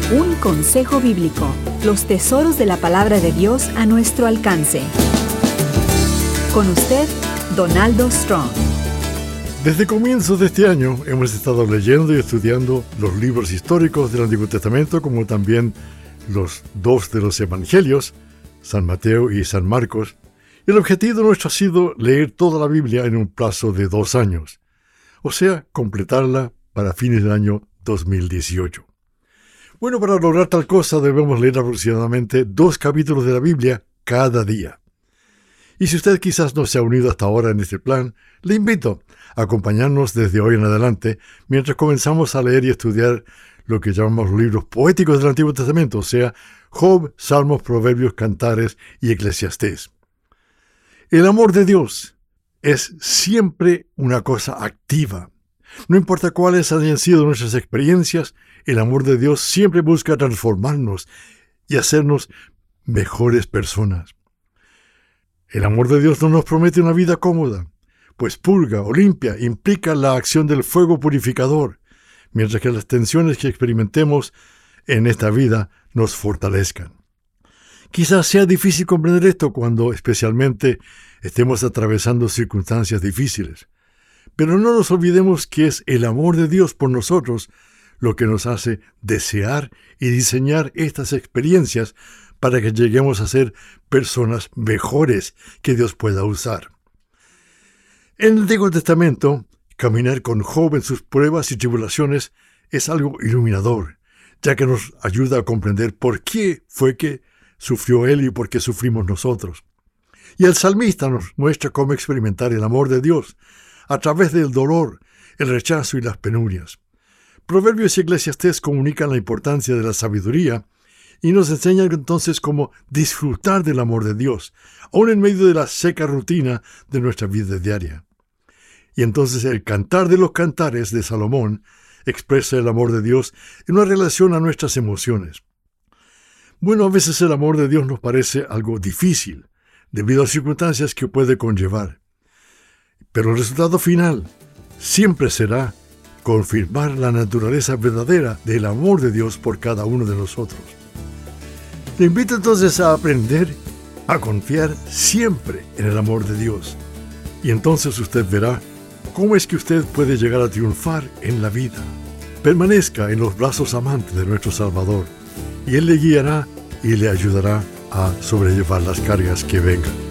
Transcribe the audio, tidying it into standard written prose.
Un consejo bíblico, los tesoros de la palabra de Dios a nuestro alcance. Con usted, Donaldo Strong. Desde comienzos de este año hemos estado leyendo y estudiando los libros históricos del Antiguo Testamento, como también los dos de los Evangelios, San Mateo y San Marcos. El objetivo nuestro ha sido leer toda la Biblia en un plazo de 2 años, o sea, completarla para fines del año 2018. Bueno, para lograr tal cosa debemos leer aproximadamente 2 capítulos de la Biblia cada día. Y si usted quizás no se ha unido hasta ahora en este plan, le invito a acompañarnos desde hoy en adelante mientras comenzamos a leer y estudiar lo que llamamos los libros poéticos del Antiguo Testamento, o sea, Job, Salmos, Proverbios, Cantares y Eclesiastés. El amor de Dios es siempre una cosa activa. No importa cuáles hayan sido nuestras experiencias, el amor de Dios siempre busca transformarnos y hacernos mejores personas. El amor de Dios no nos promete una vida cómoda, pues purga o limpia implica la acción del fuego purificador, mientras que las tensiones que experimentemos en esta vida nos fortalezcan. Quizás sea difícil comprender esto cuando especialmente estemos atravesando circunstancias difíciles, pero no nos olvidemos que es el amor de Dios por nosotros lo que nos hace desear y diseñar estas experiencias para que lleguemos a ser personas mejores que Dios pueda usar. En el Antiguo Testamento, caminar con Job en sus pruebas y tribulaciones es algo iluminador, ya que nos ayuda a comprender por qué fue que sufrió él y por qué sufrimos nosotros. Y el salmista nos muestra cómo experimentar el amor de Dios a través del dolor, el rechazo y las penurias. Proverbios y Eclesiastés comunican la importancia de la sabiduría y nos enseñan entonces cómo disfrutar del amor de Dios, aun en medio de la seca rutina de nuestra vida diaria. Y entonces el Cantar de los Cantares de Salomón expresa el amor de Dios en una relación a nuestras emociones. Bueno, a veces el amor de Dios nos parece algo difícil, debido a circunstancias que puede conllevar. Pero el resultado final siempre será confirmar la naturaleza verdadera del amor de Dios por cada uno de nosotros. Le invito entonces a aprender a confiar siempre en el amor de Dios. Y entonces usted verá cómo es que usted puede llegar a triunfar en la vida. Permanezca en los brazos amantes de nuestro Salvador, y Él le guiará y le ayudará a sobrellevar las cargas que vengan.